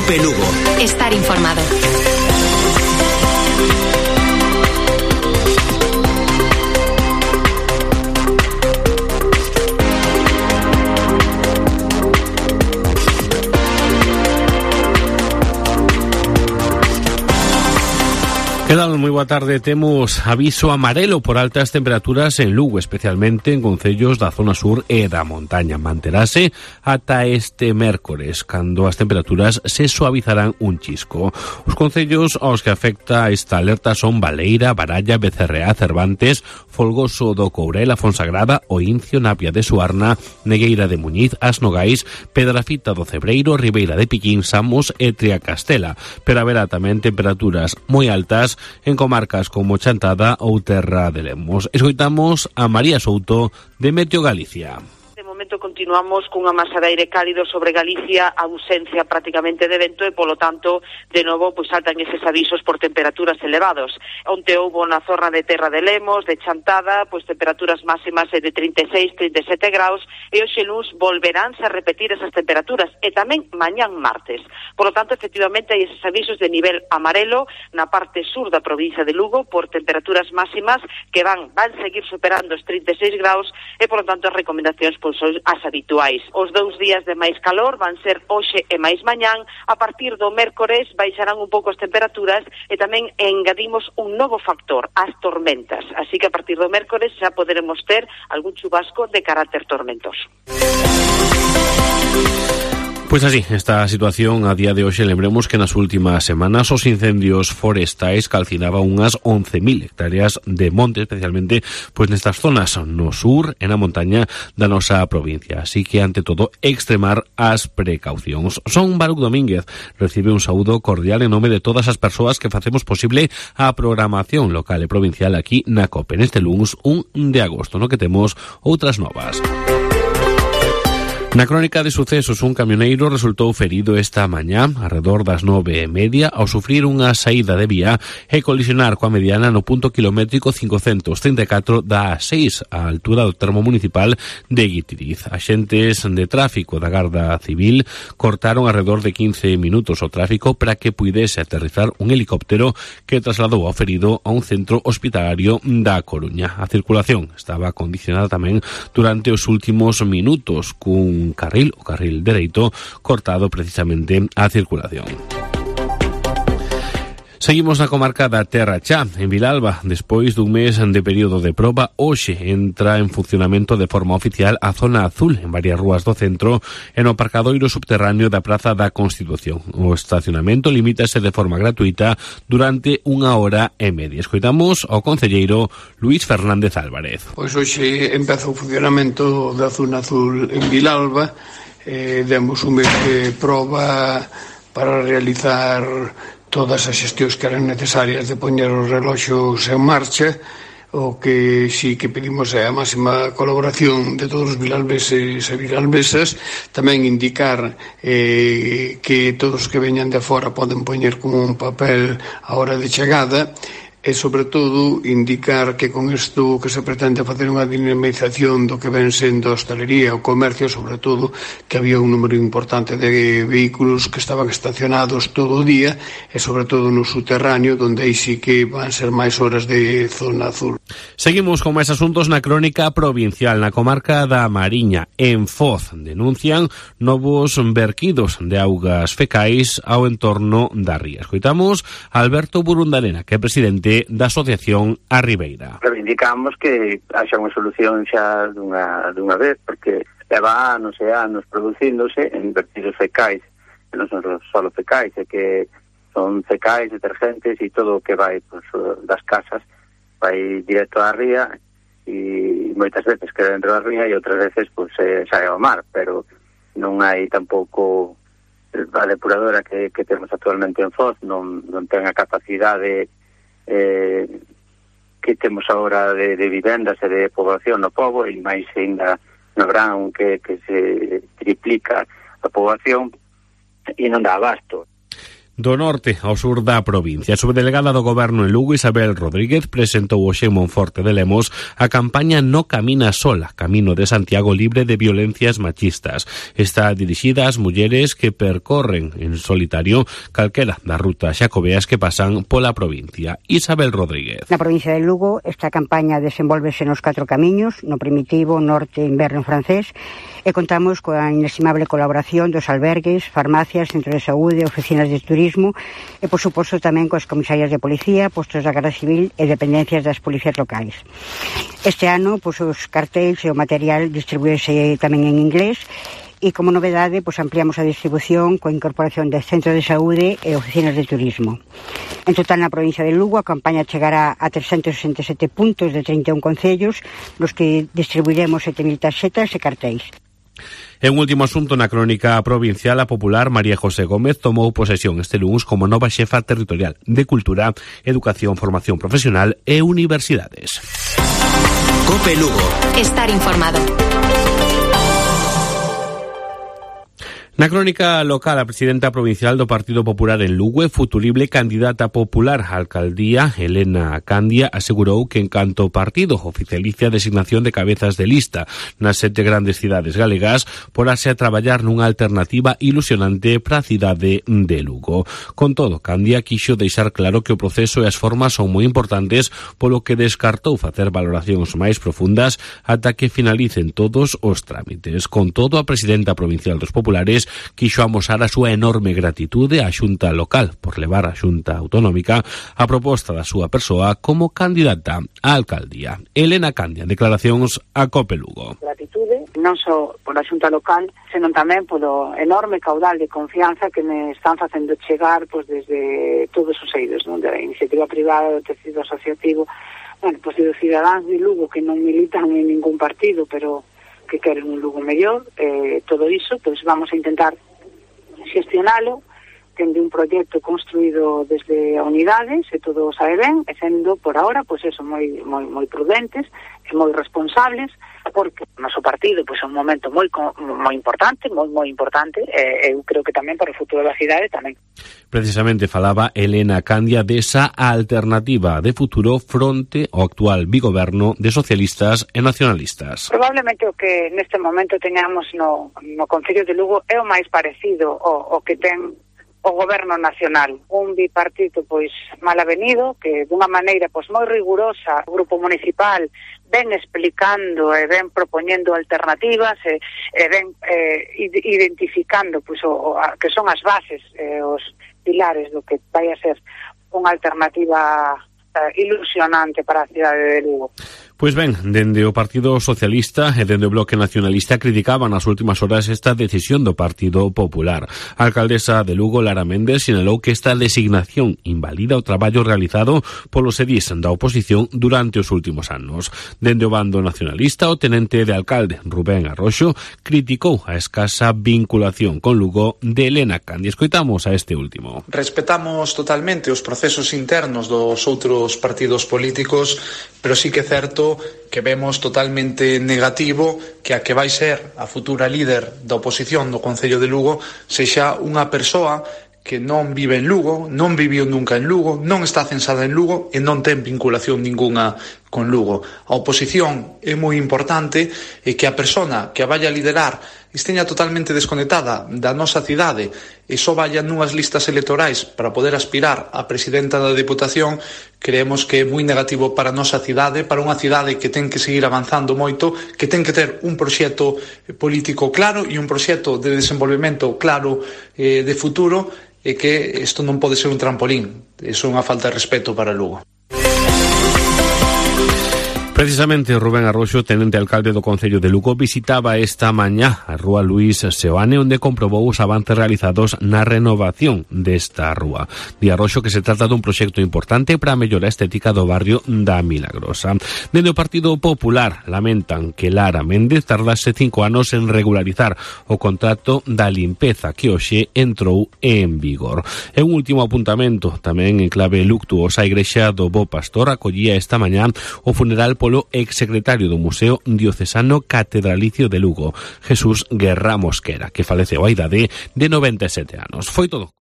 COPE Lugo. Estar informado. Que tal? Moi boa tarde. Temos aviso amarelo por altas temperaturas en Lugo, especialmente en concellos da zona sur e da montaña. Manterase ata este mércores, cando as temperaturas se suavizarán un chisco. Os concellos aos que afecta esta alerta son Baleira, Baralla, Becerreá, Cervantes, Folgoso do Courel, Fonsagrada, Oincio, Navia de Suarna, Negueira de Muñiz, As Nogais, Pedrafita do Cebreiro, Ribeira de Piquín, Samos e Triacastela. Pero haberá tamén temperaturas moi altas en comarcas como Chantada ou Terra de Lemos. Escoitamos a María Souto de Meteo Galicia. De momento continuamos cunha masa de aire cálido sobre Galicia, ausencia prácticamente de vento e, polo tanto, de novo, saltan eses avisos por temperaturas elevados. Onte houbo na zona de Terra de Lemos, de Chantada, temperaturas máximas de 36, 37 graus, e hoxe luns volveránse a repetir esas temperaturas, e tamén mañán martes. Polo tanto, efectivamente, hai eses avisos de nivel amarelo na parte sur da provincia de Lugo por temperaturas máximas que van seguir superando os 36 graus e, polo tanto, as recomendacións son as habituais. Os 2 días de máis calor van ser hoxe e máis mañán. A partir do mércores baixarán un pouco as temperaturas e tamén engadimos un novo factor, as tormentas. Así que a partir do mércores xa poderemos ter algún chubasco de carácter tormentoso. Pois así, esta situación a día de hoxe. Lembremos que nas últimas semanas os incendios forestais calcinaban unhas 11.000 hectáreas de monte, especialmente nestas zonas no sur e na montaña da nosa provincia. Así que, ante todo, extremar as precaucións. Son Baruc Domínguez, recibe un saúdo cordial en nome de todas as persoas que facemos posible a programación local e provincial aquí na COPE. Neste luns 1 de agosto, no que temos outras novas. Na crónica de sucesos, un camioneiro resultou ferido esta mañá, arredor das 9:30, ao sufrir unha saída de vía e colisionar coa mediana no punto kilométrico 534 da A6, á altura do termo municipal de Guitiriz. Axentes de tráfico da Garda Civil cortaron arredor de 15 minutos o tráfico para que puidese aterrizar un helicóptero que trasladou ao ferido a un centro hospitalario da Coruña. A circulación estaba condicionada tamén durante os últimos minutos, cun o carril dereito, cortado precisamente a circulación. Seguimos na comarca da Terra Cha, en Vilalba. Despois dun mes de período de proba, hoxe entra en funcionamento de forma oficial a zona azul en varias rúas do centro e no aparcadoiro subterráneo da Praza da Constitución. O estacionamento limítase de forma gratuita durante 1h30. Escoitamos ao concelleiro Luís Fernández Álvarez. Pois hoxe empeza o funcionamento da zona azul en Vilalba. Demos un mes de proba para realizar todas as xestións que eran necesarias de poñer os reloxos en marcha. O que sí que pedimos é a máxima colaboración de todos os vilalbeses e vilalbesas. Tamén indicar que todos os que veñan de fora poden poñer como un papel a hora de chegada. E, sobre todo, indicar que con isto que se pretende facer unha dinamización do que ven sendo a hostalería, o comercio, sobre todo, que había un número importante de vehículos que estaban estacionados todo o día e, sobre todo, no subterráneo, donde aí sí que van ser máis horas de zona azul. Seguimos con máis asuntos na crónica provincial. Na comarca da Mariña, en Foz, denuncian novos verquidos de augas fecais ao entorno da ría. Escoitamos a Alberto Burundarena, que é presidente da Asociación A Ribeira. Reivindicamos que haxa unha solución xa dunha vez, porque leva anos e anos producíndose en vertidos fecais, que non son só fecais, é que son fecais, detergentes e todo o que vai das casas vai directo á ría, e moitas veces queda dentro da ría e outras veces sae ao mar, pero non hai tampouco a depuradora que temos actualmente en Foz, non ten a capacidade que temos agora de vivendas e de poboación no pobo, e máis ainda no verán que se triplica a poboación e non dá abasto. Do norte ao sur da provincia. A subdelegada do Goberno en Lugo, Isabel Rodríguez, presentou hoxe en Monforte de Lemos a campaña No Camina Sola, Camino de Santiago libre de violencias machistas. Está dirixida ás mulleres que percorren en solitario calquera das rutas xacobeas que pasan pola provincia. Isabel Rodríguez. Na provincia de Lugo, esta campaña desenvolvese nos 4 camiños, no Primitivo, Norte, Inverno en francés, e contamos coa inestimable colaboración dos albergues, farmacias, centros de saúde, oficinas de turismo e, por suposto, tamén coas comisarias de policía, postos da Garda Civil e dependencias das policías locais. Este ano, os cartéis e o material distribuíse tamén en inglés e, como novedade, ampliamos a distribución coa incorporación de centros de saúde e oficinas de turismo. En total, na provincia de Lugo, a campaña chegará a 367 puntos de 31 concellos, nos que distribuiremos 7.000 tarxetas e cartéis. En último asunto, na crónica provincial, a popular María José Gómez tomou posesión este lunes como nova xefa territorial de Cultura, Educación, Formación Profesional e Universidades. COPE Lugo. Estar informado. Na crónica local, a presidenta provincial do Partido Popular en Lugo e futurible candidata popular á alcaldía, Elena Candia, asegurou que en canto o partido oficialice a designación de cabezas de lista nas 7 grandes cidades galegas, porase a traballar nunha alternativa ilusionante para a cidade de Lugo. Con todo, Candia quixo deixar claro que o proceso e as formas son moi importantes, polo que descartou facer valoracións máis profundas ata que finalicen todos os trámites. Con todo, a presidenta provincial dos populares quixo amosar a súa enorme gratitude á Xunta local por levar a Xunta autonómica a proposta da súa persoa como candidata á alcaldía. Elena Candia, declaracións a COPE Lugo. Gratitude non só por a Xunta local, senón tamén polo enorme caudal de confianza que me están facendo chegar desde todos os eidos, non? Da iniciativa privada, do tecido asociativo, de cidadáns de Lugo que non militan en ningún partido, pero que queren un Lugo mellor, todo iso, vamos a intentar xestionalo, tendo un proxecto construído desde a unidade, se todo sabe ben, e sendo, por ahora, moi prudentes e moi responsables, porque o noso partido é un momento moi importante, moi importante, e eu creo que tamén para o futuro da cidade tamén. Precisamente falaba Elena Candia desa alternativa de futuro fronte ao actual bigoberno de socialistas e nacionalistas. Probablemente o que neste momento teñamos no Concello de Lugo é o máis parecido ao que ten o goberno nacional, un bipartito mal avenido, que dunha maneira moi rigurosa o grupo municipal ven explicando e ven propoñendo alternativas e ven identificando que son as bases os pilares do que vai a ser unha alternativa ilusionante para a cidade de Lugo. Pois ben, dende o Partido Socialista e dende o Bloque Nacionalista criticaban nas últimas horas esta decisión do Partido Popular. A alcaldesa de Lugo, Lara Méndez, sinalou que esta designación invalida o traballo realizado polos edís da oposición durante os últimos anos. Dende o bando nacionalista, o tenente de alcalde, Rubén Arroxo, criticou a escasa vinculación con Lugo de Elena Candia. Escoitamos a este último. Respetamos totalmente os procesos internos dos outros partidos políticos, pero sí que é certo que vemos totalmente negativo que a que vai ser a futura líder da oposición do Concello de Lugo sexa unha persoa que non vive en Lugo, non viviu nunca en Lugo, non está censada en Lugo e non ten vinculación ninguna con Lugo. A oposición é moi importante e que a persona que a vaya a liderar esteña totalmente desconectada da nosa cidade e só vaya nunhas listas electorais para poder aspirar a presidenta da Deputación, creemos que é moi negativo para a nosa cidade, para unha cidade que ten que seguir avanzando moito, que ten que ter un proxecto político claro e un proxecto de desenvolvemento claro de futuro, e que isto non pode ser un trampolín. Iso é unha falta de respeto para Lugo. Precisamente Rubén Arroxo, tenente alcalde do Concello de Lugo, visitaba esta mañá a rúa Luís Seoane, onde comprobou os avances realizados na renovación desta rúa. Di Arroxo que se trata dun proxecto importante para a mellora estética do barrio da Milagrosa. Dende o Partido Popular lamentan que Lara Méndez tardase 5 anos en regularizar o contrato da limpeza que hoxe entrou en vigor. E un último apuntamento, tamén en clave luctuosa, a Igrexa do Bo Pastor acollía esta mañá o funeral polo exsecretario do Museo Diocesano Catedralicio de Lugo, Jesús Guerra Mosquera, que faleceu á idade de 97 anos. Foi todo.